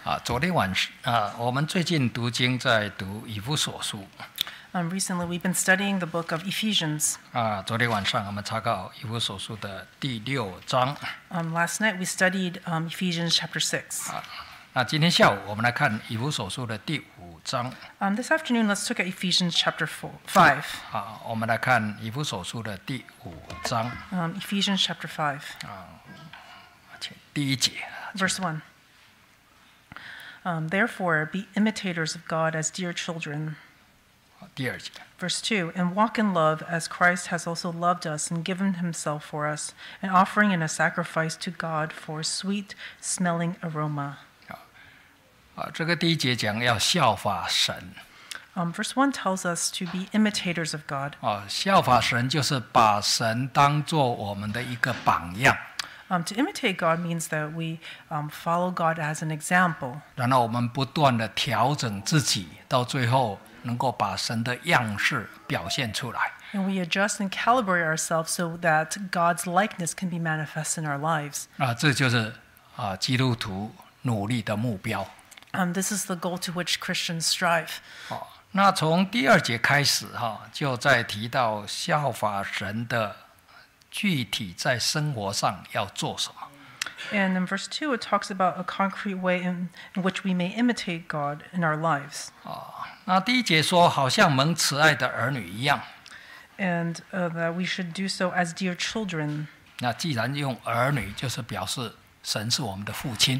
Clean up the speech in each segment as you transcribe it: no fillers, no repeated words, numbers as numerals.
昨天晚上我们最近读经在读以弗所书。 Recently, we've been studying the book of Ephesians. 昨天晚上我们查考以弗所书的第6章。 Last night, we studied Ephesians chapter 6. 那今天下午我们来看以弗所书的第5章。 This afternoon, let's look at Ephesians chapter 5. 我们来看以弗所书的第5章。 Ephesians chapter 5. 第1节。 Verse 1. Therefore, be imitators of God as dear children. 第2节。 Verse 2, and walk in love as Christ has also loved us and given himself for us, an offering and a sacrifice to God for sweet-smelling aroma. 这个第1节讲要效法神。 Verse 1 tells us to be imitators of God. 效法神就是把神当作我们的一个榜样。 To imitate God means that we follow God as an example. 然后我们不断的调整自己，到最后能够把神的样式表现出来。 And we adjust and calibrate ourselves so that God's likeness can be manifest in our lives. 这就是基督徒努力的目标。 This is the goal to which Christians strive. 那从第2节开始就在提到效法神的具体在生活上要做什么。 And in verse 2, it talks about a concrete way in which we may imitate God in our lives. 那第1节说，好像蒙慈爱的儿女一样。 And that we should do so as dear children. 那既然用儿女，就是表示神是我们的父亲。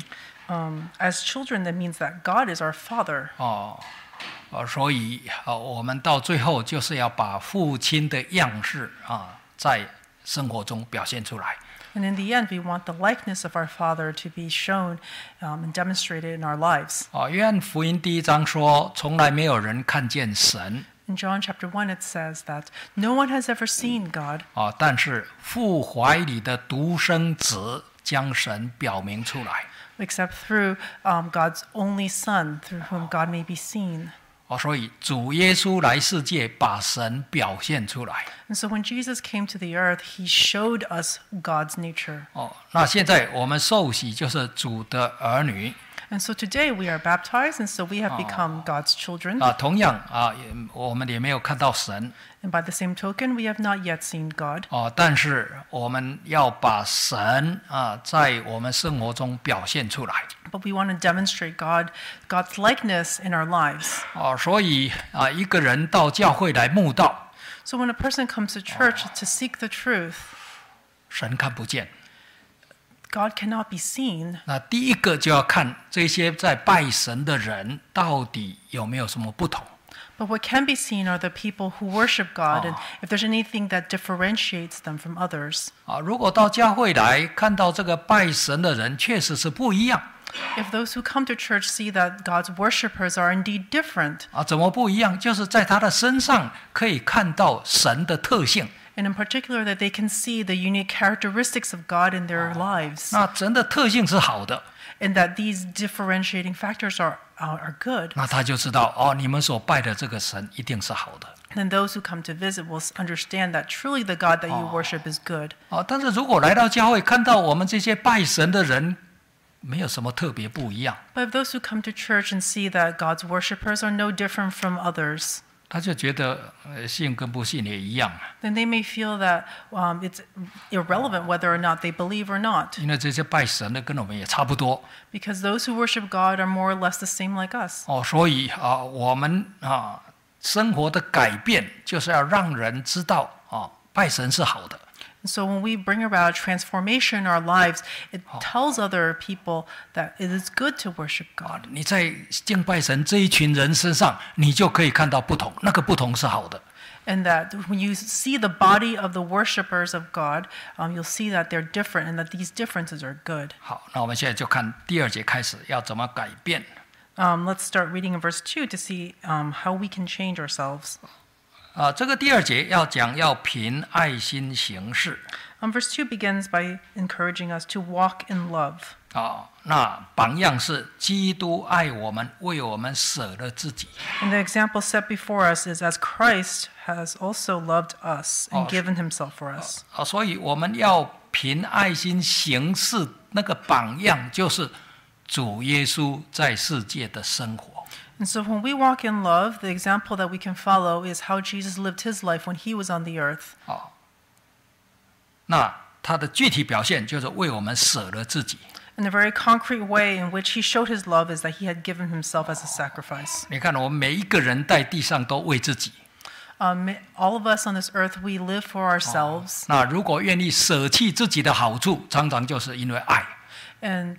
As children, that means that God is our Father. 所以我们到最后就是要把父亲的样式在生活中表现出来。 And in the end, we want the likeness of our Father to be shown and demonstrated in our lives. 约翰福音第1章说，从来没有人看见神。 In John chapter 1, it says that no one has ever seen God. 但是父怀里的独生子将神表明出来。 Except through God's only Son, through whom God may be seen. 所以主耶稣来世界，把神表现出来。 And so when Jesus came to the earth, he showed us God's nature. 那现在我们受洗就是主的儿女。 And so today we are baptized, and so we have become God's children. 同样我们也没有看到神。 And by the same token, we have not yet seen God. 但是我们要把神在我们生活中表现出来。 But we want to demonstrate God's likeness in our lives. 所以一个人到教会来慕道。 So when a person comes to church to seek the truth, 神看不见。 God cannot be seen. 那第一个就要看这些在拜神的人到底有没有什么不同。 But what can be seen are the people who worship God, and if there's anything that differentiates them from others. 如果到教会来看到这个拜神的人确实是不一样。 If those who come to church see that God's worshipers are indeed different. 怎么不一样？就是在他的身上可以看到神的特性。 And in particular, that they can see the unique characteristics of God in their lives. 那神的特性是好的。 And that these differentiating factors are good. 那他就知道你们所拜的这个神一定是好的。 Then those who come to visit will understand that truly the God that you worship is good. 但是如果来到教会看到我们这些拜神的人，没有什么特别不一样。 But if those who come to church and see that God's worshipers are no different from others, 他就觉得信跟不信也一样。 Then they may feel that it's irrelevant whether or not they believe or not. 因为这些拜神的跟我们也差不多。 Because those who worship God are more or less the same like us. 所以我们生活的改变就是要让人知道拜神是好的。 So when we bring about transformation in our lives, it tells other people that it is good to worship God. 你在敬拜神这一群人身上，你就可以看到不同，那个不同是好的。 And that when you see the body of the worshipers of God, you'll see that they're different and that these differences are good. 好，那我们现在就看第2节开始要怎么改变。 Let's start reading in verse 2 to see how we can change ourselves. 这个第2节要讲要凭爱心行事。 Verse 2 begins by encouraging us to walk in love. 那榜样是基督爱我们，为我们舍了自己。 And the example set before us is as Christ has also loved us and given himself for us. 所以我们要凭爱心行事，那个榜样就是主耶稣在世界的生活。 And so when we walk in love, the example that we can follow is how Jesus lived his life when he was on the earth. 那他的具体表现就是为我们舍了自己。 And the very concrete way in which he showed his love is that he had given himself as a sacrifice. 你看，我们每一个人在地上都为自己。 All of us on this earth, we live for ourselves. 那如果愿意舍弃自己的好处，常常就是因为爱。 And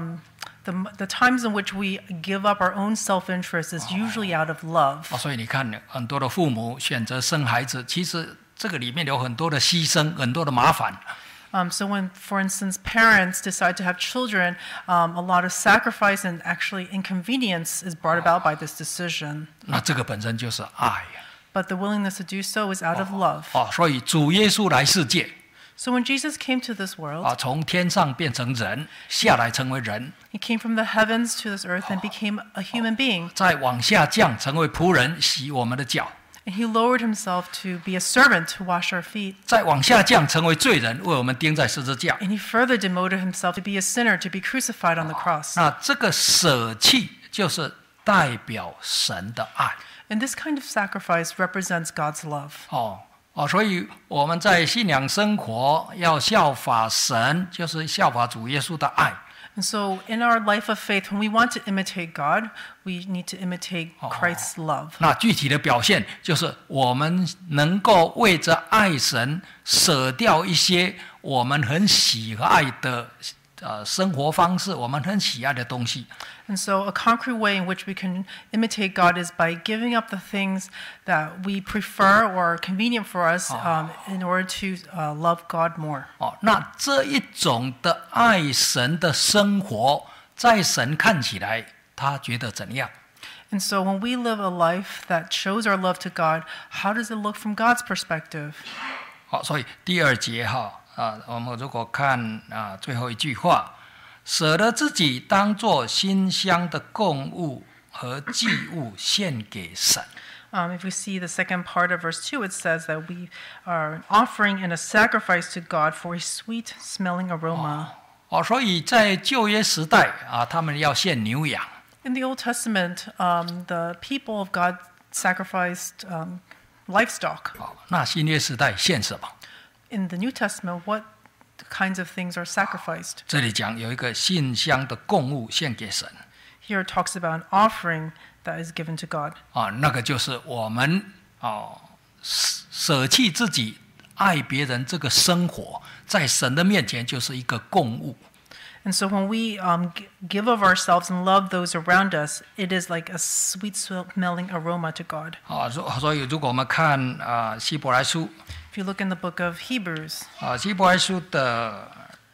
the times in which we give up our own self-interest is usually out of love. 所以你看，很多的父母选择生孩子，其实这个里面有很多的牺牲，很多的麻烦。 So when, for instance, parents decide to have children, a lot of sacrifice and actually inconvenience is brought about by this decision. 那这个本身就是爱。 But the willingness to do so is out of love. 所以主耶稣来世界， So when Jesus came to this world, 从天上变成人，下来成为人， he came from the heavens to this earth and became a human being. 再往下降成为仆人，洗我们的脚。 And he lowered himself to be a servant to wash our feet. 再往下降成为罪人，为我们钉在十字架。 And he further demoted himself to be a sinner, to be crucified on the cross. 那这个舍弃就是代表神的爱。 And this kind of sacrifice represents God's love. 所以我们在信仰生活要效法神，就是效法主耶稣的爱。 And so in our life of faith, when we want to imitate God, we need to imitate Christ's love. 那具体的表现就是我们能够为着爱神，舍掉一些我们很喜爱的生活方式，我们很喜爱的东西。 And so a concrete way in which we can imitate God is by giving up the things that we prefer or are convenient for us in order to love God more. 那这一种的爱神的生活，在神看起来，他觉得怎样？ And so when we live a life that shows our love to God, how does it look from God's perspective? 所以第二节我们如果看最后一句话，舍了自己当作馨香的供物和祭物献给神。 If we see the second part of verse 2, it says that we are an offering and a sacrifice to God for a sweet-smelling aroma. 所以在旧约时代他们要献牛羊。 In the Old Testament, the people of God sacrificed livestock. 那新约时代献什么？ In the New Testament, what kinds of things are sacrificed? 这里讲有一个馨香的供物献给神。 Here it talks about an offering that is given to God. 那个就是我们舍弃自己爱别人这个生活，在神的面前就是一个供物。 And so when we give of ourselves and love those around us, it is like a sweet-smelling aroma to God. 所以如果我们看希伯来书， If you look in the book of Hebrews, 希伯来书的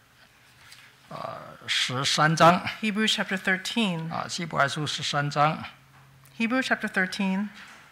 13章， Hebrews chapter 13, 希伯来书13章 Hebrews chapter 13,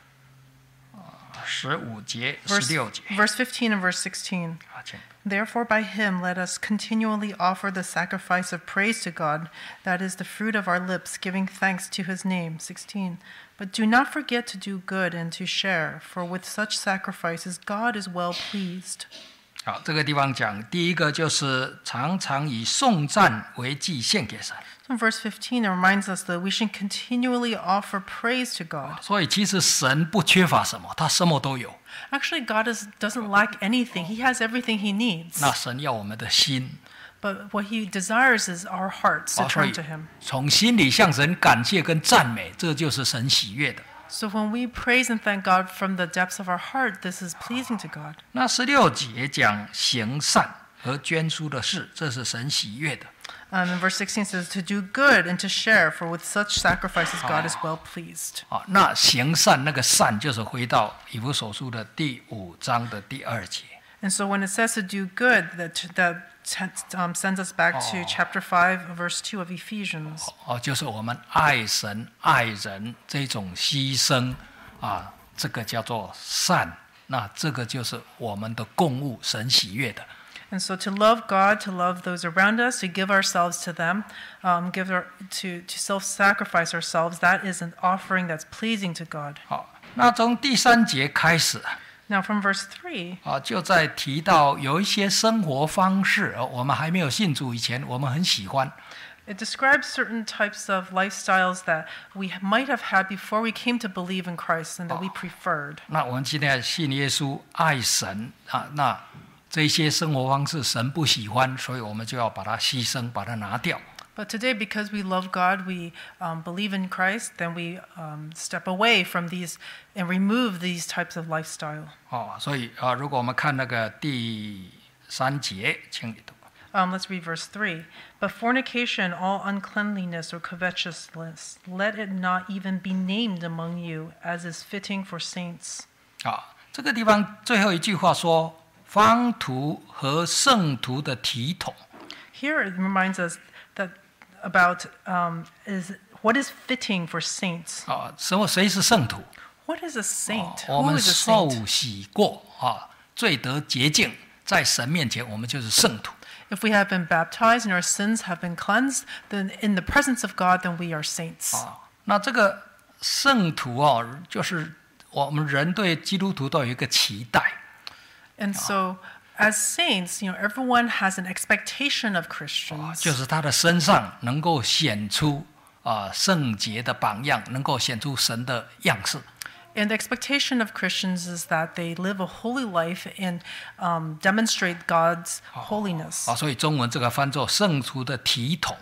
15节、 verse 16节。 15 and verse 16. 请 Therefore, by him let us continually offer the sacrifice of praise to God, that is the fruit of our lips, giving thanks to his name. 16. But do not forget to do good and to share, for with such sacrifices God is well pleased. 这个地方讲，第一个就是常常以颂赞为祭献给神。 So in verse 15, it reminds us that we should continually offer praise to God. 所以其实神不缺乏什么，他什么都有。 Actually, God doesn't lack anything. He has everything he needs. 那神要我们的心， But what he desires is our hearts to 所 turn 以 to him. 从心里向神感谢跟赞美，这就是神喜悦的。 So when we praise and thank God from the depths of our heart, this is pleasing to God. 那16节讲行善和捐书的事，这是神喜悦的。 In verse 16 says, to do good and to share, for with such sacrifices God is well pleased. 那行善那个善就是回到以弗所书的第5章的第2节。 And so when it says to do good, that sends us back to chapter 5, verse 2 of Ephesians. 就是我们爱神爱人这种牺牲这个叫做善。那这个就是我们的供物，神喜悦的。 And so to love God, to love those around us, to give ourselves to them, to self-sacrifice ourselves, that is an offering that's pleasing to God. 那从第3节开始 Now from verse 3, 就在提到有一些生活方式，我们还没有信主以前，我们很喜欢。 It describes certain types of lifestyles that we might have had before we came to believe in Christ and that we preferred. 那我们今天信耶稣、爱神啊，那这些生活方式神不喜欢，所以我们就要把它牺牲，把它拿掉。 But today, because we love God, we believe in Christ, then we step away from these and remove these types of lifestyle. 所以如果我们看那个第3节，请你读。 Let's read verse 3. But fornication, all uncleanliness or covetousness, let it not even be named among you, as is fitting for saints. 这个地方最后一句话说，方徒和圣徒的体统。 Here it reminds us that about what is fitting for saints. 谁是圣徒？ What is a saint? 我 Who 们 is a 受 saint? 洗过罪得洁净，在神面前我们就是圣徒。 If we have been baptized and our sins have been cleansed, then in the presence of God, then we are saints. 那这个圣徒就是我们人对基督徒都有一个期待。 And so, as saints, everyone has an expectation of Christians. 就是他的身上能够显出圣洁的榜样，能够显出神的样式。 And the expectation of Christians is that they live a holy life and demonstrate God's holiness. 所以中文这个翻作圣徒的体统。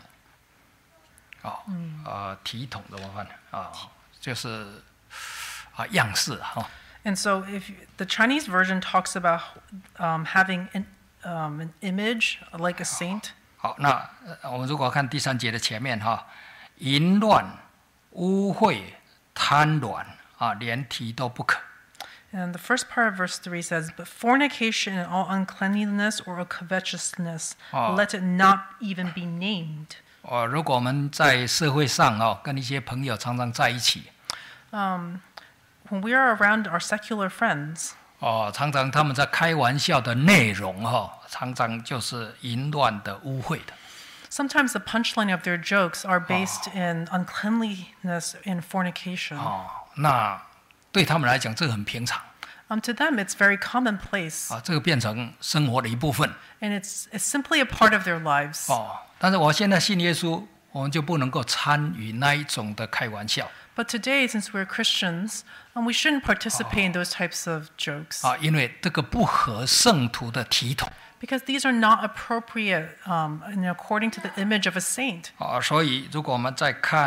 体统怎么翻就是样式 And so, if the Chinese version talks about having an image like a saint. 好，那我们如果看第3节的前面淫乱、污秽、贪婪连提都不可。 And the first part of verse 3 says, But fornication and all uncleanliness or covetousness, let it not even be named. 如果我们在社会上跟一些朋友常常在一起， When we are around our secular friends, 常常他们在开玩笑的内容常常就是淫乱的、污秽的。 sometimes the punchline of their jokes are based in uncleanliness and fornication. 那对他们来讲，这个很平常。 To them, it's very commonplace. 这个变成生活的一部分。 And it's simply a part of their lives. 但是我现在信耶稣，我们就不能够参与那一种的开玩笑。 But today, since we're Christians, we shouldn't participate in those types of jokes. 因为这个不合圣徒的体统。 Because these are not appropriate according to the image of a saint. 所以如果我们再看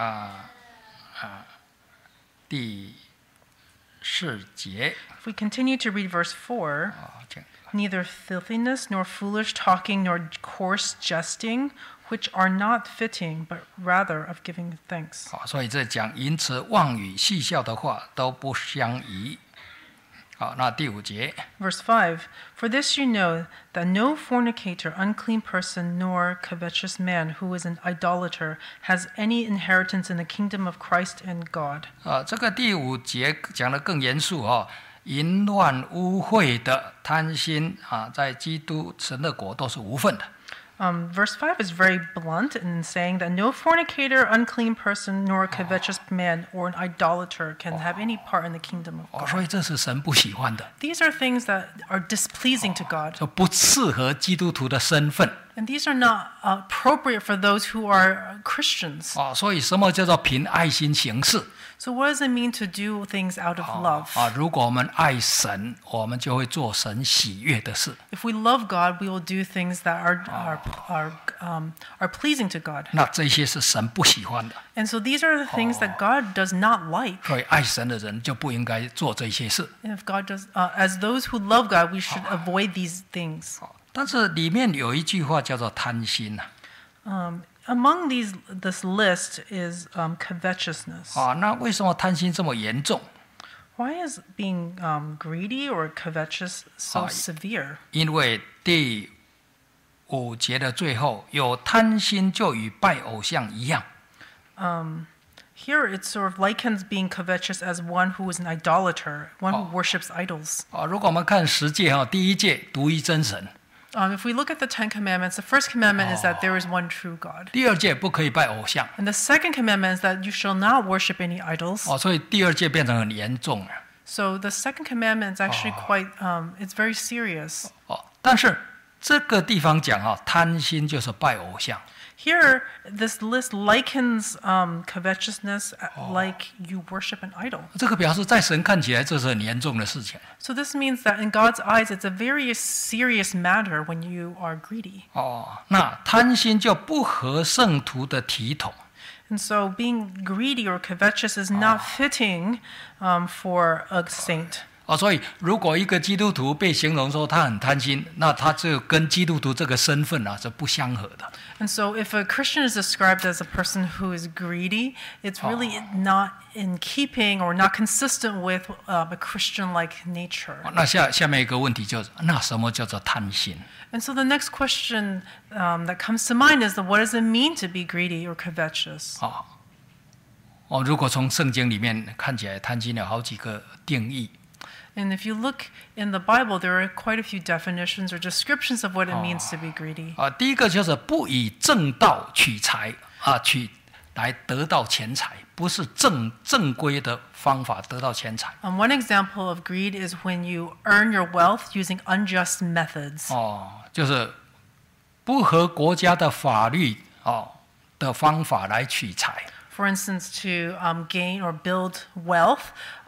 第4节， If we continue to read verse 4, neither filthiness, nor foolish talking, nor coarse jesting, which are not fitting, but rather of giving thanks. 所以这讲淫词妄语、戏笑的话都不相宜。那第5节 Verse 5, For this you know, that no fornicator, unclean person, nor covetous man who is an idolater has any inheritance in the kingdom of Christ and God. 这个第5节讲得更严肃淫乱、污秽的、贪心在基督神的国都是无份的。 Verse 5 is very blunt in saying that no fornicator, unclean person, nor covetous man, or an idolater can have any part in the kingdom of God. 所以这是神不喜欢的， These are things that are displeasing to God. 就不适合基督徒的身份。 And these are not appropriate for those who are Christians. 所以什么叫做凭爱心行事？ So what does it mean to do things out of love? 如果我们爱神，我们就会做神喜悦的事。 If we love God, we will do things that are pleasing to God. 那这些是神不喜欢的。 And so these are the things that God does not like. 所以爱神的人就不应该做这些事。 And if God does, as those who love God, we should avoid these things. 但是里面有一句话叫做贪心 Among this list is covetousness. 那为什么贪心这么严重？ Why is being greedy or covetous so severe? 因为第5节的最后，有贪心就与拜偶像一样。 Here it sort of likens being covetous as one who is an idolater, one who worships idols. 如果我们看10诫第1诫独一真神。 If we look at the 10 Commandments, the first commandment is that there is one true God. 第2诫不可以拜偶像。 And the second commandment is that you shall not worship any idols. 所以第2诫变成很严重了。 So the second commandment is actually quite, it's very serious. 但是这个地方讲贪心就是拜偶像。 Here, this list likens covetousness like you worship an idol. 这个表示在神看起来这是很严重的事情。 So this means that in God's eyes, it's a very serious matter when you are greedy. 那贪心就不合圣徒的体统。 And so being greedy or covetous is not fitting for a saint. 所以如果一个基督徒被形容说他很贪心，那他就跟基督徒这个身份是不相合的。 And so if a Christian is described as a person who is greedy, it's really not in keeping or not consistent with a Christian-like nature. 那下面一个问题就是，那什么叫做贪心？ And so the next question that comes to mind is what does it mean to be greedy or covetous? 如果从圣经里面看起来，贪心有好几个定义。 And if you look in the Bible, there are quite a few definitions or descriptions of what it means to be greedy. 第一个就是不以正道取财来得到钱财，不是正规的方法得到钱财。 One example of greed is when you earn your wealth using unjust methods. 就是不合国家的法律的方法来取财。 For instance, to gain or build wealth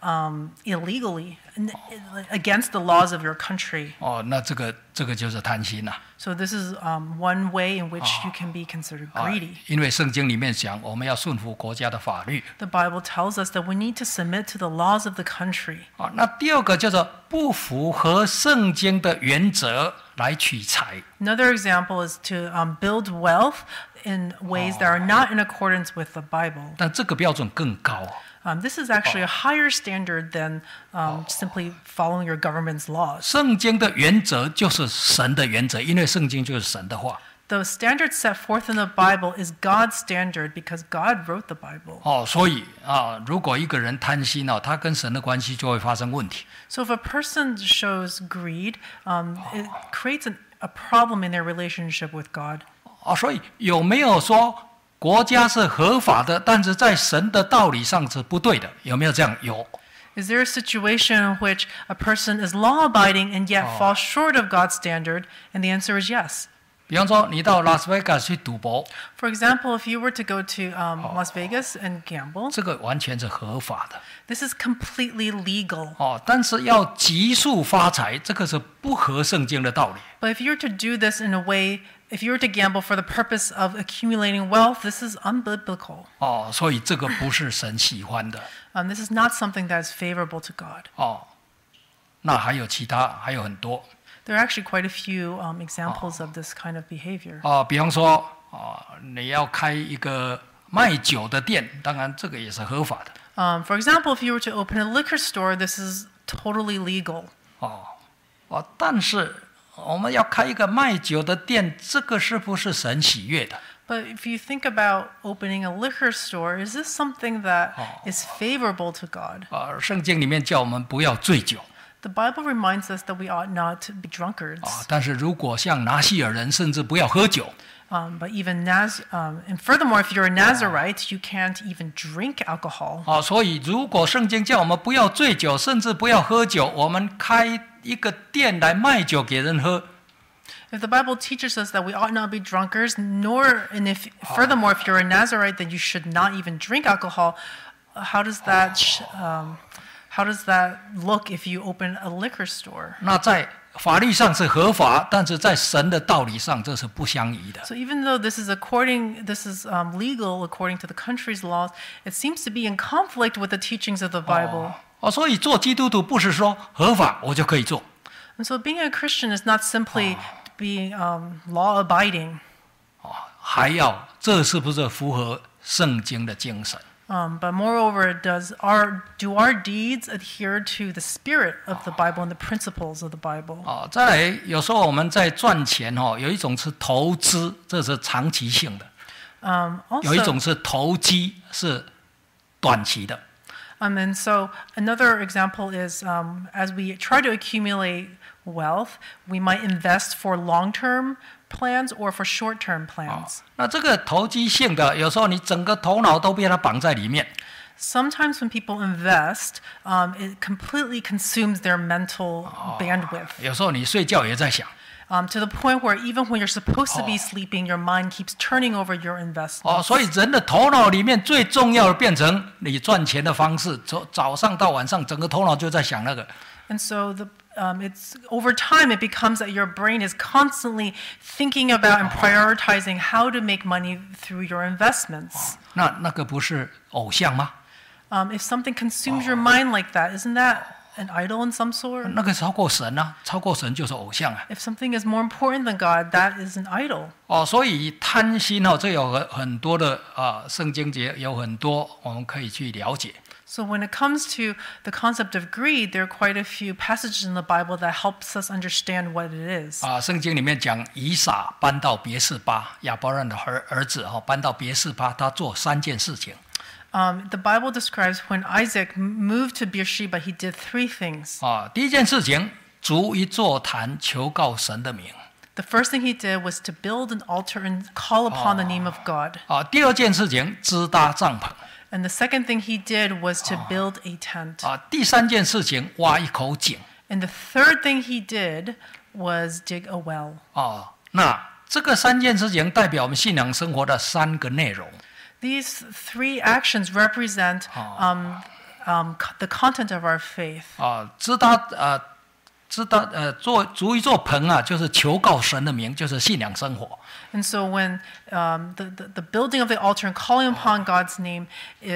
illegally against the laws of your country. 那这个就是贪心啦。 So this is one way in which you can be considered greedy. 因为圣经里面讲，我们要顺服国家的法律。 The Bible tells us that we need to submit to the laws of the country. 那第二个叫做不符合圣经的原则来取财。 Another example is to build wealth in ways that are not in accordance with the Bible. 但这个标准更高。 This is actually a higher standard than simply following your government's laws. 圣经的原则就是神的原则，因为圣经就是神的话。 The standard set forth in the Bible is God's standard because God wrote the Bible. 所以如果一个人贪心他跟神的关系就会发生问题。 So if a person shows greed, it creates a problem in their relationship with God. 所以有没有说国家是合法的，但是在神的道理上是不对的？有没有这样？有。 Is there a situation in which a person is law-abiding and yet falls short of God's standard? And the answer is yes. 比方说，你到拉斯维加斯去赌博， For example, if you were to go to Las Vegas and gamble, 这个完全是合法的。 this is completely legal. 但是要急速发财，这个是不合圣经的道理。 But if you were to do this in a way, if you were to gamble for the purpose of accumulating wealth, this is unbiblical. 所以这个不是神喜欢的。 This is not something that is favorable to God. 那还有其他，还有很多。 There are actually quite a few examples of this kind of behavior. 比方说你要开一个卖酒的店，当然这个也是合法的。 For example, if you were to open a liquor store, this is totally legal. 但是我们要开一个卖酒的店，这个是不是神喜悦的？ But if you think about opening a liquor store, is this something that is favorable to God? 圣经里面叫我们不要醉酒。 The Bible reminds us that we ought not to be drunkards. 但是如果像拿西尔人，甚至不要喝酒。 But even and furthermore, if you're a Nazarite, you can't even drink alcohol. 所以如果圣经叫我们不要醉酒，甚至不要喝酒，我们开一个店来卖酒给人喝。 If the Bible teaches us that we ought not be drunkards, and if furthermore, if you're a Nazarite, then you should not even drink alcohol. How does that look if you open a liquor store? 那在法律上是合法，但是在神的道理上这是不相宜的。 So even though this is legal according to the country's laws, it seems to be in conflict with the teachings of the Bible. 所以做基督徒不是说合法我就可以做。 And so being a Christian is not simply being law-abiding. 还要这是不是符合圣经的精神？ But moreover, do our deeds adhere to the spirit of the Bible and the principles of the Bible? 再来，有时候我们在赚钱有一种是投资，这是长期性的；有一种是投机，是短期的。 And so another example is as we try to accumulate wealth, we might invest for long-term plans or for short-term plans. 那这个投机性的，有时候你整个头脑都被它绑在里面。 Sometimes when people invest, it completely consumes their mental bandwidth. 有时候你睡觉也在想。 To the point where even when you're supposed to be sleeping, your mind keeps turning over your investments. 所以人的头脑里面最重要的变成你赚钱的方式，从早上到晚上，整个头脑就在想那个。 And so it's over time it becomes that your brain is constantly thinking about and prioritizing how to make money through your investments. 那个不是偶像吗？ If something consumes your mind like that, isn't that an idol in some sort? 那个超过神啊，超过神就是偶像啊。 If something is more important than God, that is an idol. 所以贪心这有很多的圣经节有很多我们可以去了解。 So when it comes to the concept of greed, there are quite a few passages in the Bible that helps us understand what it is. 圣经里面讲以撒搬到别是巴，亚伯兰的儿子搬到别是巴，他做3件事情。 The Bible describes when Isaac moved to Beersheba, he did 3 things. 第一件事情，筑一座坛，求告神的名。 The first thing he did was to build an altar and call upon the name of God. 第二件事情，支搭帐篷。 And the second thing he did was to build a tent. 第三件事情，挖一口井。 And the third thing he did was dig a well. 那这个3件事情代表我们信仰生活的3个内容。 These 3 actions represent the content of our faith. 筑一座棚就是求告神的名，就是信仰生活。 And so when the building of the altar and calling upon God's name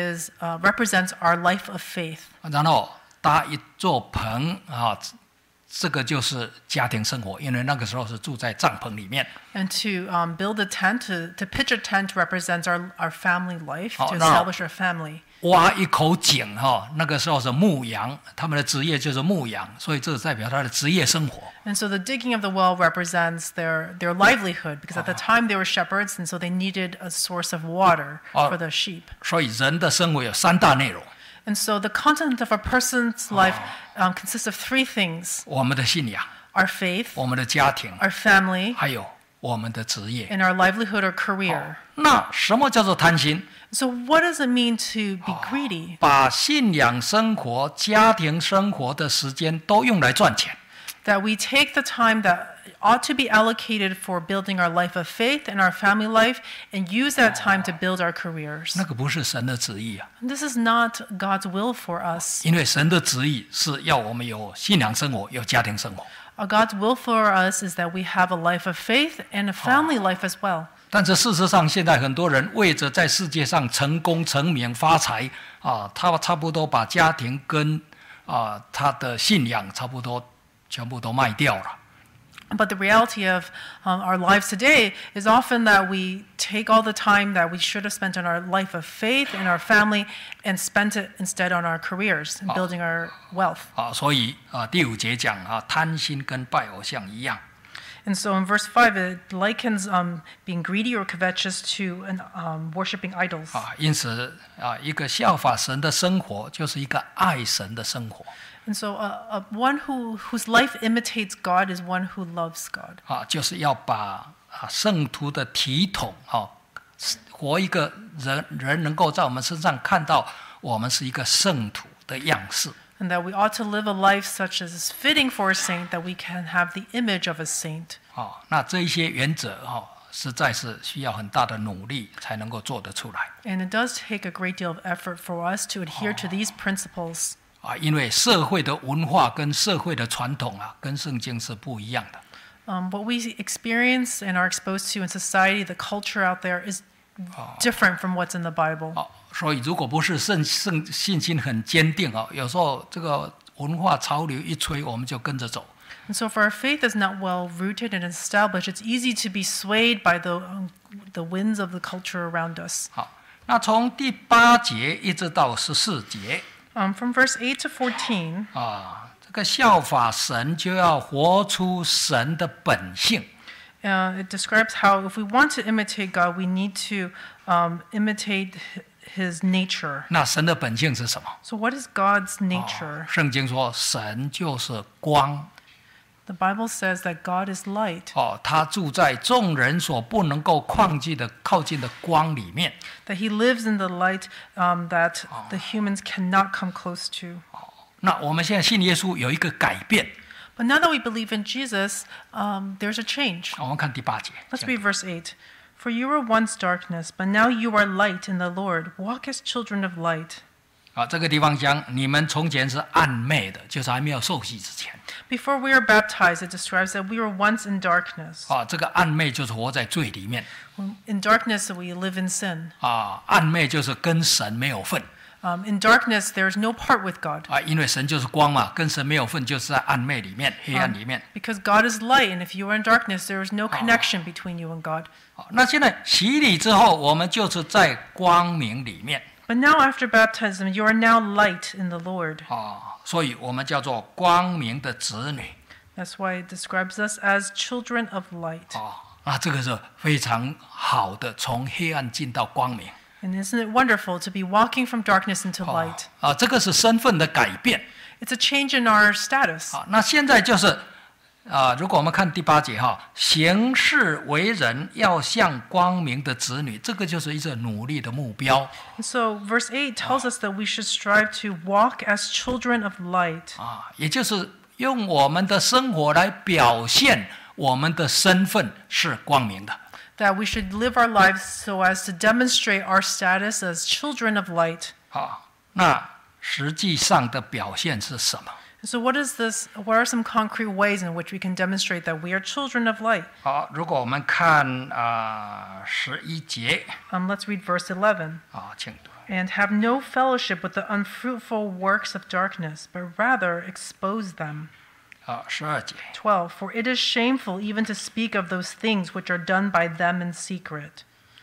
represents our life of faith. 然后搭一座棚这个就是家庭生活，因为那个时候是住在帐篷里面。 And to build a tent, to pitch a tent represents our family life, to establish our family. 挖一口井那个时候是牧羊，他们的职业就是牧羊，所以这代表他的职业生活。 And so the digging of the well represents their livelihood, because at the time they were shepherds, and so they needed a source of water for the sheep. 所以人的生活有3大内容。 And so the content of a person's life consists of 3 things: 我们的信仰， our faith, 我们的家庭， our family, 还有我们的职业。 and our livelihood or career. 那什么叫做贪心？ So what does it mean to be greedy? 把信仰生活、家庭生活的时间都用来赚钱。 That we take the time that ought to be allocated for building our life of faith and our family life and use that time to build our careers. 那个不是神的旨意啊， This is not God's will for us. 因为神的旨意是要我们有信仰生活、有家庭生活。 God's will for us is that we have a life of faith and a family life as well. 但是事实上，现在很多人为着在世界上成功、成名、发财他差不多把家庭跟他的信仰差不多全部都卖掉了。 But the reality of our lives today is often that we take all the time that we should have spent on our life of faith and our family and spent it instead on our careers and building our wealth. 所以第5节讲贪心跟拜偶像一样。 And so in verse 5, it likens being greedy or covetous to worshiping idols. 因此一个效法神的生活，就是一个爱神的生活。 And so one whose life imitates God is one who loves God. 就是要把圣徒的体统活一个人能够在我们身上看到我们是一个圣徒的样式。 And that we ought to live a life such as is fitting for a saint, that we can have the image of a saint. 那这一些原则实在是需要很大的努力才能够做得出来。 And it does take a great deal of effort for us to adhere to these principles. 因为社会的文化跟社会的传统跟圣经是不一样的。 What we experience and are exposed to in society, the culture out there is different from what's in the Bible. 所以如果不是信心很坚定有时候这个文化潮流一吹，我们就跟着走。 And so if our faith is not well rooted and established, it's easy to be swayed by the winds of the culture around us. 好，那从第8节一直到14节。 From verse 8 to 14, 这个效法神就要活出神的本性。 it describes how if we want to imitate God, we need to imitate His nature. 那神的本性是什么？ So what is God's nature? 圣经说神就是光。 The Bible says that God is light. 他住在众人所不能够靠近的光里面。 That He lives in the light that the humans cannot come close to. 那我们现在信耶稣有一个改变。 But now that we believe in Jesus, there's a change. 我们看第8节。 Let's read verse 8. For you were once darkness, but now you are light in the Lord. Walk as children of light. 这个地方讲你们从前是暗昧的，就是还没有受洗之前。 Before we are baptized, it describes that we were once in darkness. 这个暗昧就是活在罪里面。 In darkness, we live in sin. 暗昧就是跟神没有份。 In darkness, there is no part with God. 因为神就是光嘛，跟神没有份，就是在暗昧里面、黑暗里面。 Because God is light, and if you are in darkness, there is no connection between you and God. 那现在洗礼之后，我们就是在光明里面。 But now, after baptism, you are now light in the Lord. 所以我们叫做光明的子女。 That's why it describes us as children of light. 那这个是非常好的，从黑暗进到光明。 And isn't it wonderful to be walking from darkness into light? 这个是身份的改变。 It's a change in our status. 那现在就是如果我们看第8节行事为人要像光明的子女，这个就是一个努力的目标。 And so verse 8 tells us that we should strive to walk as children of light. 也就是用我们的生活来表现我们的身份是光明的。 That we should live our lives so as to demonstrate our status as children of light. 那实际上的表现是什么？ So what is this? What are some concrete ways in which we can demonstrate that we are children of light? 如果我们看11节 Let's read verse 11. 请读。 And have no fellowship with the unfruitful works of darkness, but rather expose them. 12节。 12. For it is shameful even to speak of those things which are done by them in secret.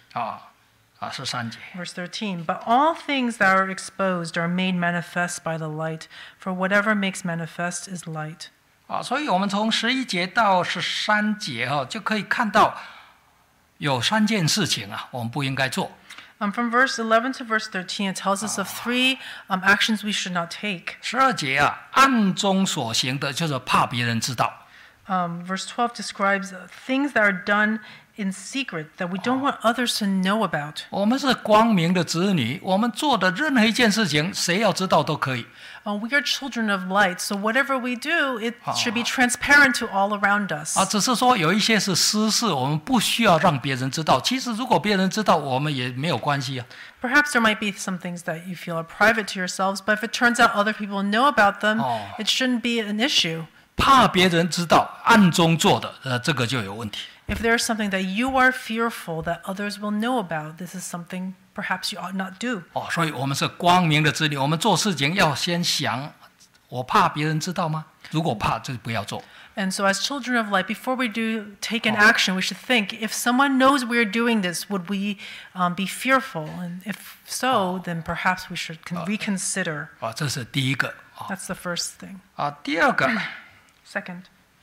13节。 Verse 13. But all things that are exposed are made manifest by the light, for whatever makes manifest is light. 所以我们从11节到13节就可以看到有3件事情我们不应该做。 From verse 11 to verse 13, it tells us of 3 actions we should not take. 12节暗中所行的就是怕别人知道。 Verse 12 describes things that are done in secret that we don't want others to know about. 我们是光明的子女，我们做的任何一件事情，谁要知道都可以。 We are children of light, so whatever we do, it should be transparent to all around us. 只是说有一些是私事，我们不需要让别人知道。其实如果别人知道，我们也没有关系。 Perhaps there might be some things that you feel are private to yourselves, but if it turns out other people know about them, it shouldn't be an issue. 怕别人知道，暗中做的，这个就有问题。 If there is something that you are fearful that others will know about, this is something perhaps you ought not do. 所以我们是光明的子女，我们做事情要先想，我怕别人知道吗？如果怕，就不要做。 And so as children of light, before we do take an action, we should think, if someone knows we are doing this, would we be fearful? And if so, then perhaps we should reconsider. 这是第一个。 That's the first thing. 第二个 Second.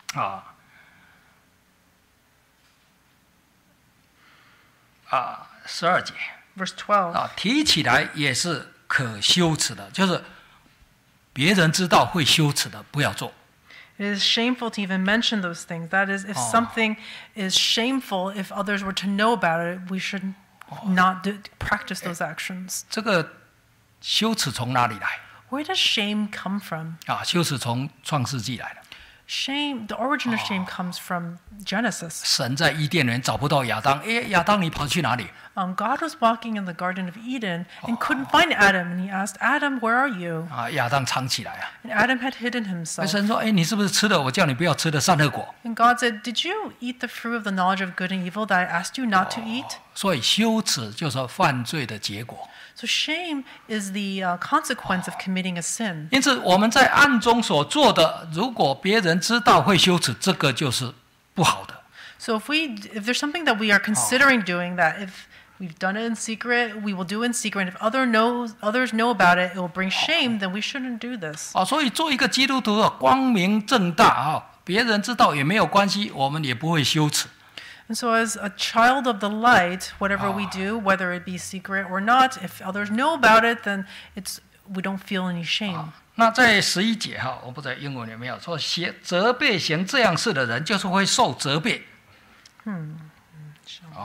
12节 Verse 12. 提起来也是可羞耻的，就是别人知道会羞耻的，不要做。 It is shameful to even mention those things. That is, if something is shameful, if others were to know about it, we should not practice those actions. 这个羞耻从哪里来？ Where does shame come from? 羞耻从创世纪来的。 Shame, the origin of shame comes from Genesis. 神在伊甸园找不到亚当，亚当你跑去哪里？ God was walking in the Garden of Eden and couldn't find Adam, and he asked, Adam, where are you? 亚当藏起来 And Adam had hidden himself. 神说：你是不是吃了我叫你不要吃的善恶果？ And God said, Did you eat the fruit of the knowledge of good and evil that I asked you not to eat? 所以羞耻就是犯罪的结果。 So shame is the consequence of committing a sin. 因此我们在暗中所做的，如果别人知道会羞耻，这个就是不好的。 So if there's something that we are considering doing that if we've done it in secret, we will do in secret. And if others know about it, it will bring shame, then we shouldn't do this. 所以做一个基督徒光明正大别人知道也没有关系，我们也不会羞耻。 And so as a child of the light, whatever we do, whether it be secret or not, if others know about it, then we don't feel any shame. 那在11节我不知道英文有没有说，责备行这样事的人，就是会受责备。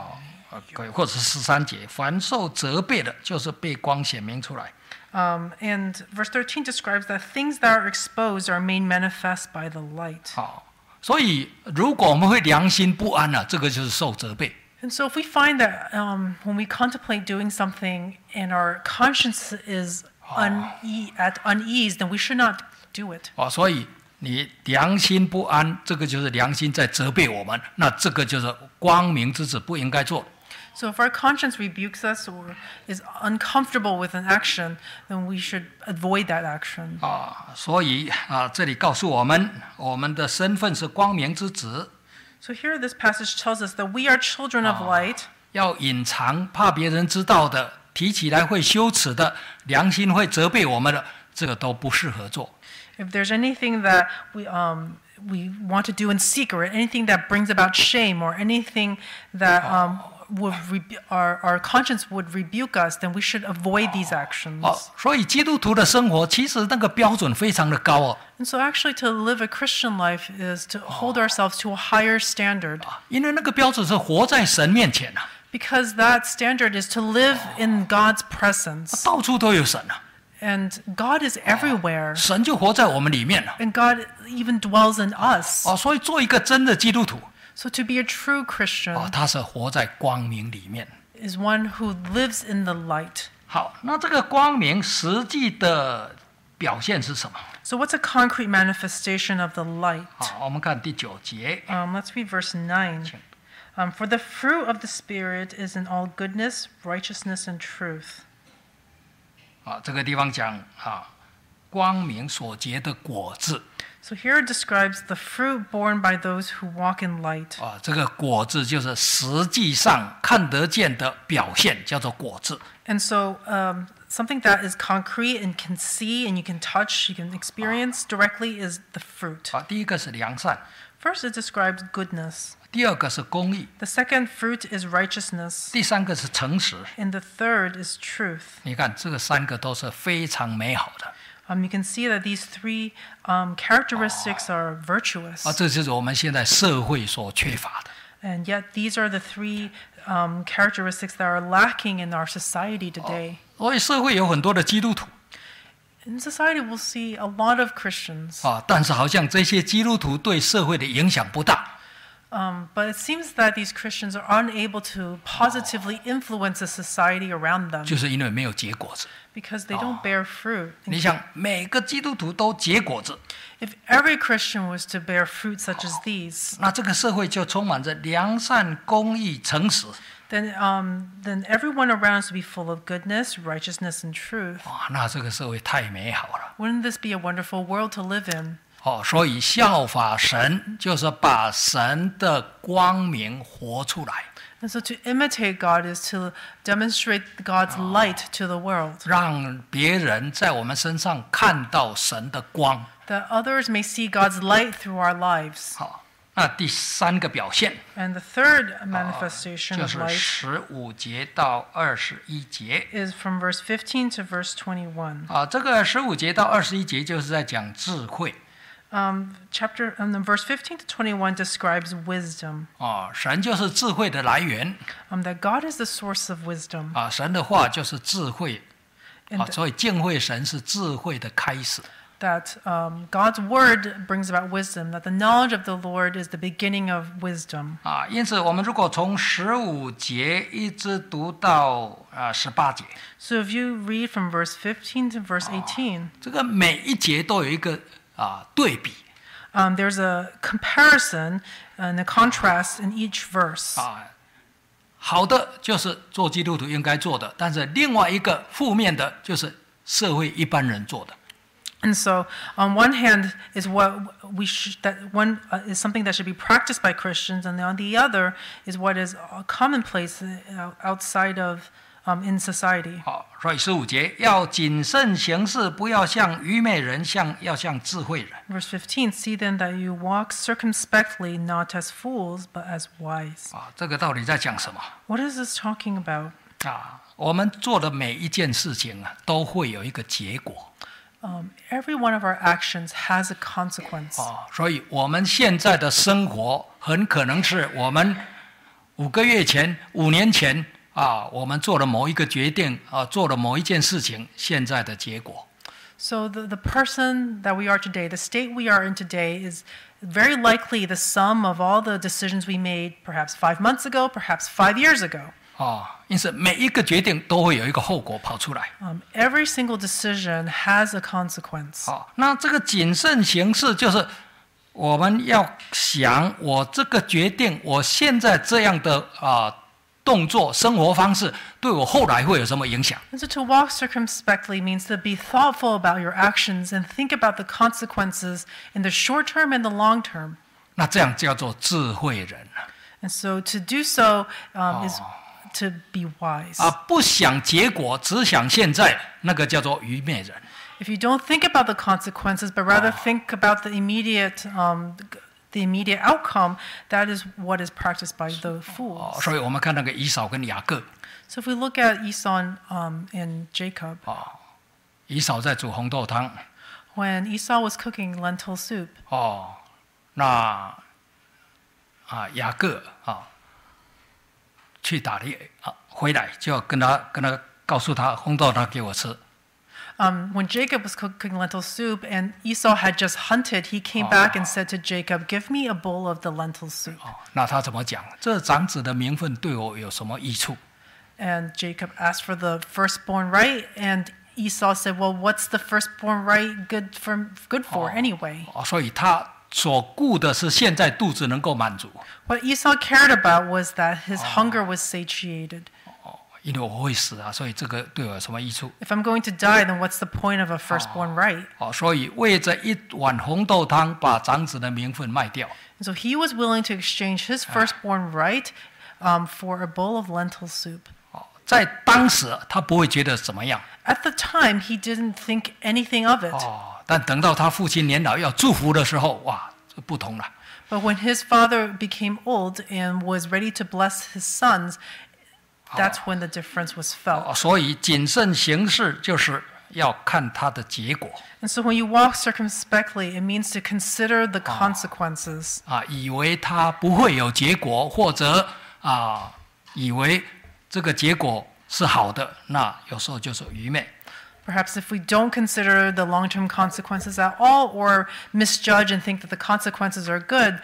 或者13节，凡受责备的，就是被光显明出来。 And verse 13 describes that things that are exposed are made manifest by the light. 好，所以如果我们会良心不安了，这个就是受责备。 And so if we find that when we contemplate doing something and our conscience is at unease, then we should not do it. 所以你良心不安，这个就是良心在责备我们，那这个就是光明之子不应该做。 So if our conscience rebukes us or is uncomfortable with an action, then we should avoid that action. 所以这里告诉我们，我们的身份是光明之子。 So here this passage tells us that we are children of light. 要隐藏，怕别人知道的，提起来会羞耻的，良心会责备我们的，这个都不适合做。 If there's anything that we want to do in secret, anything that brings about shame, or anything that our conscience would rebuke us, then we should avoid these actions. 所以基督徒的生活其实那个标准非常的高哦。 And so actually to live a Christian life is to hold ourselves to a higher standard. 因为那个标准是活在神面前啊。 Because that standard is to live in God's presence. 到处都有神啊。 And God is everywhere. 神就活在我们里面了。 And God even dwells in us. 所以做一个真的基督徒。 So to be a true Christian 他是活在光明里面 is one who lives in the light. 好，那这个光明实际的表现是什么？ So what's a concrete manifestation of the light? 好，我们看第9节。 Let's read verse 9. For the fruit of the Spirit is in all goodness, righteousness, and truth. 这个地方讲光明所结的果子。 So here it describes the fruit borne by those who walk in light. 这个果子就是实际上看得见的表现，叫做果子。 And so something that is concrete and can see and you can touch, you can experience directly is the fruit. 第一个是良善。 First, it describes goodness. 第二个是公义。 The second fruit is righteousness. 第三个是诚实。 And the third is truth. 你看，这个3个都是非常美好的。 You can see that these three characteristics are virtuous. 这就是我们现在社会所缺乏的。 And yet, these are the three characteristics that are lacking in our society today. 所以社会有很多的基督徒。 In society, we'll see a lot of Christians. 但是好像这些基督徒对社会的影响不大。 But it seems that these Christians are unable to positively influence the society around them. 就是因为没有结果子。 Because they don't bear fruit. 你想，每个基督徒都结果子。 If every Christian was to bear fruit such as these, 那这个社会就充满着良善、公义、诚实。 then everyone around us would be full of goodness, righteousness, and truth. 那这个社会太美好了。 Wouldn't this be a wonderful world to live in? 所以效法神就是把神的光明活出来。 And so to imitate God is to demonstrate God's light to the world. 让别人在我们身上看到神的光。 That others may see God's light through our lives. 好，那第3个表现 And the third manifestation 就 of 是 light 15节到21节。 is from verse 15 to verse 21. 这个15节到21节就是在讲智慧。 Verse 15 to 21 describes wisdom. 神就是智慧的来源。 That God is the source of wisdom. 神的话就是智慧。 And 所以敬畏神是智慧的开始。 That God's word brings about wisdom. That the knowledge of the Lord is the beginning of wisdom. 因此我们如果从15节一直读到18节。 So if you read from verse 15 to verse 18, 这个每一节都有一个对比。 there's a comparison and a contrast in each verse. 好的就是做基督徒应该做的，但是另外一个负面的就是社会一般人做的。 And so, on one hand, is what we that one is something that should be practiced by Christians, and on the other is what is commonplace outside of in society. 好，所以15节要谨慎行事，不要像愚昧人，要像智慧人。 Verse 15: See then that you walk circumspectly, not as fools, but as wise. 这个到底在讲什么？ What is this talking about? 我们做的每一件事情都会有一个结果。 Every one of our actions has a consequence. 所以我们现在的生活很可能是我 5个月前、5年前我们做了某一个决定做了某一件事情，现在的结果。 So the person that we are today, the state we are in today, is very likely the sum of all the decisions we made perhaps 5 months ago, perhaps 5 years ago. 因此每一个决定都会有一个后果跑出来。 Every single decision has a consequence. 那这个谨慎行事就是我们要想，我这个决定，我现在这样的动作、生活方式，对我后来会有什么影响？ And so to walk circumspectly means to be thoughtful about your actions and think about the consequences in the short term and the long term. 那这样叫做智慧人。 And so to do so is to be wise. 不想结果，只想现在，那个叫做愚昧人。 If you don't think about the consequences, but rather think about the immediate outcome, that is what is practiced by the fools. 所以我们看那个以扫跟雅各。 So if we look at Esau and Jacob, 以扫在煮红豆汤。 when Esau was cooking lentil soup, 那雅各去打猎回来就跟他告诉他红豆汤给我吃。 when Jacob was cooking lentil soup and Esau had just hunted, he came back and said to Jacob, "Give me a bowl of the lentil soup." 那他怎么讲？这长子的名分对我有什么益处？ And Jacob asked for the firstborn right, and Esau said, "Well, what's the firstborn right good for anyway?" 所以他所顾的是现在肚子能够满足。 What Esau cared about was that his hunger was satiated. 因为我会死所以这个对我有什么益处？ If I'm going to die, then what's the point of a firstborn right? 所以为着一碗红豆汤，把长子的名分卖掉。 And so he was willing to exchange his firstborn right for a bowl of lentil soup. 在当时他不会觉得怎么样。 At the time, he didn't think anything of it. 但等到他父亲年老要祝福的时候，哇，这不同了。 But when his father became old and was ready to bless his sons, that's when the difference was felt. 所以谨慎行事就是要看他的结果。 And so when you walk circumspectly, it means to consider the consequences. 以为他不会有结果，或者以为这个结果是好的，那有时候就是愚昧。 Perhaps if we don't consider the long-term consequences at all, or misjudge and think that the consequences are good,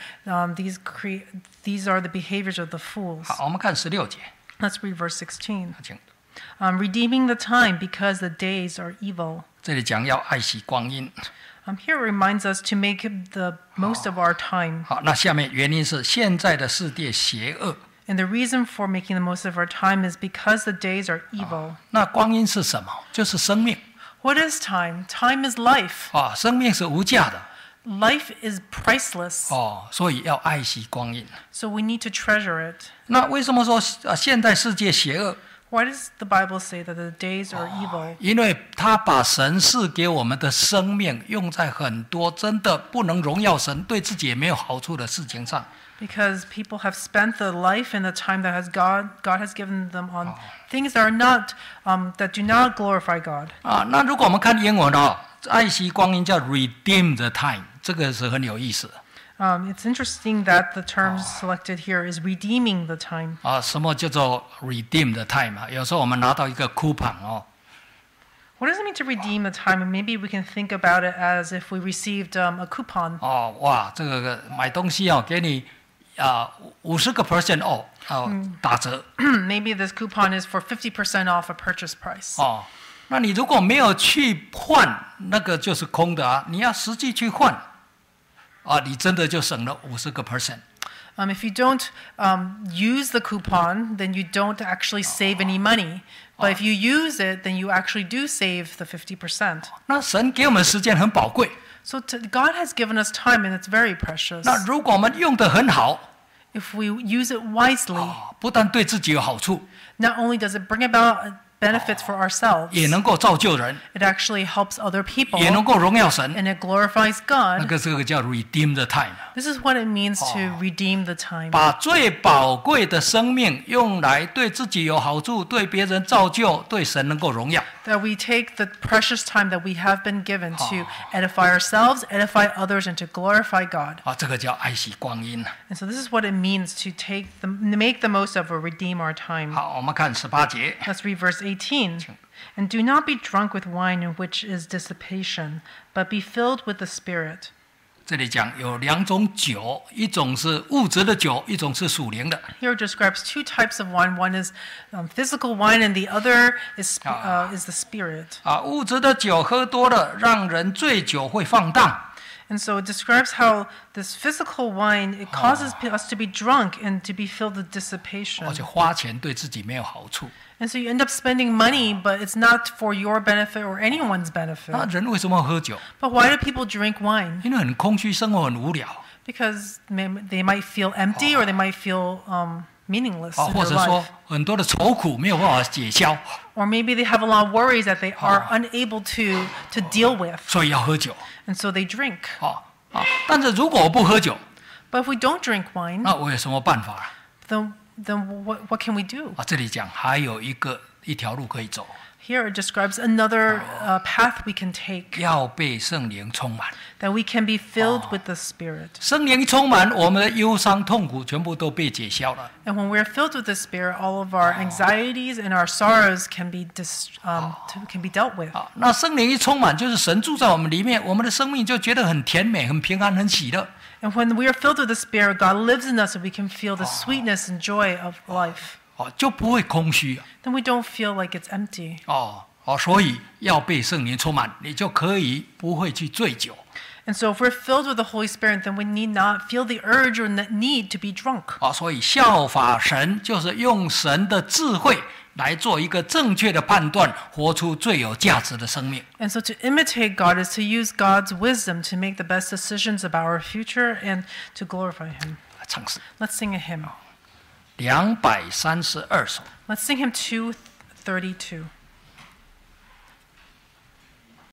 these are the behaviors of the fools. 好，我们看16节。 Let's read verse 16. 请 Redeeming the time because the days are evil. 这里讲要爱惜光阴。 Here it reminds us to make the most of our time. 好，那下面原因是现在的世界邪恶。 And the reason for making the most of our time is because the days are evil. 那光阴是什么？就是生命。 What is time? Time is life. 生命是无价的。 Life is priceless. 所以要爱惜光阴。 So we need to treasure it. 那为什么说现在世界邪恶？ Why does the Bible say that the days are evil? 因为他把神赐给我们的生命用在很多真的不能荣耀神、对自己也没有好处的事情上。 Because people have spent the life and the time that God has given them on things that are not that do not glorify God. 那如果我们看英文爱惜光阴叫 redeem the time， 这个是很有意思的。 It's interesting that the term selected here is redeeming the time. 什么叫做 redeem the time 有时候我们拿到一个 coupon What does it mean to redeem the time? And maybe we can think about it as if we received a coupon. 哇，这个买东西给你50% off 打折。 Maybe this coupon is for 50% off a purchase price. 那你如果没有去换，那个就是空的你要实际去换你真的就省了50%。 If you don't use the coupon, then you don't actually save any money. But if you use it, then you actually do save the 50%. 那神给我们时间很宝贵。 So God has given us time, and it's very precious. 那如果我们用得很好， If we use it wisely, 不但对自己有好处， not only does it bring about benefits for ourselves. 也能够造就人， It actually helps other people, 也能够荣耀神。 and it glorifies 那 God. 个这个叫 redeem the time， This is what it means to redeem the time. 把最宝贵的生命用来对自己有好处，对别人造就，对神能够荣耀。 That we take the precious time that we have been given to edify ourselves, edify others, and to glorify God. 这个叫爱惜光阴。 And so this is what it means to make the most of or redeem our time. 好，我们看18节。 Let's read verse 18. And do not be drunk with wine in which is dissipation, but be filled with the Spirit. 这里讲有2种酒，一种是物质的酒，一种是属灵的。 Here it describes two types of wine. One is physical wine, and the other is the Spirit. 物质的酒喝多了，让人醉酒会放荡。 And so it describes how this physical wine, it causes us to be drunk and to be filled with dissipation. 而且花钱对自己没有好处。 And so you end up spending money, but it's not for your benefit or anyone's 那 benefit. 人为什么喝酒？ But why do people drink wine? 因为很空虚，生活很无聊， Because they might feel empty or they might feel meaningless in 或 their 者说 life. 很多的愁苦没有办法解消， Or maybe they have a lot of worries that they are unable to deal with. 所以要喝酒。 And so they drink. 但是如果我不喝酒， But if we don't drink wine, 那我有什么办法？ then what can we do? 这里讲还有一条路可以走， Here it describes another path we can take, 要被圣灵充满。 that we can be filled with the Spirit. 圣灵一充满，我们的忧伤痛苦全部都被解消了。 And when we're filled with the Spirit, all of our anxieties and our sorrows can be dealt with. 那圣灵一充满，就是神住在我们里面，我们的生命就觉得很甜美、很平安、很喜乐。 And when we are filled with the Spirit, God lives in us and we can feel the sweetness and joy of life. 就不会空虚。 Then we don't feel like it's empty. 所以要被圣灵充满，你就可以不会去醉酒。 And so if we're filled with the Holy Spirit, then we need not feel the urge or need to be drunk. 所以效法神就是用神的智慧来做一个正确的判断，活出最有价值的生命。 And so to imitate God is to use God's wisdom to make the best decisions about our future and to glorify Him. 唱诗 Let's sing a hymn. 232首。 Let's sing hymn 232.